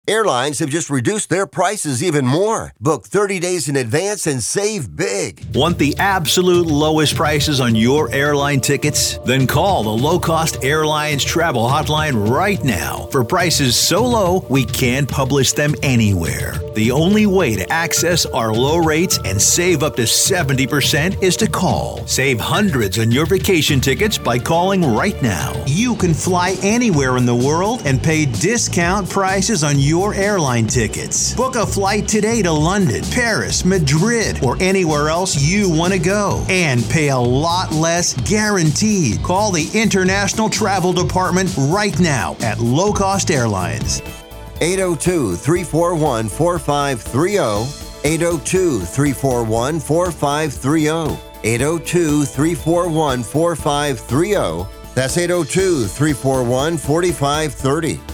Airlines have just reduced their prices even more. Book 30 days in advance and save big. Want the absolute lowest prices on your airline tickets? Then call the Low Cost Airlines Travel Hotline right now for prices so low we can't publish them anywhere. The only way to access our low rates and save up to 70% is to call. Save hundreds on your vacation tickets by calling right now. You can fly anywhere in the world and pay discount prices on your airline tickets. Book a flight today to London, Paris, Madrid, or anywhere else you want to go and pay a lot less guaranteed. Call the International Travel Department right now at Low Cost Airlines. 802-341-4530. 802-341-4530. 802-341-4530. That's 802-341-4530.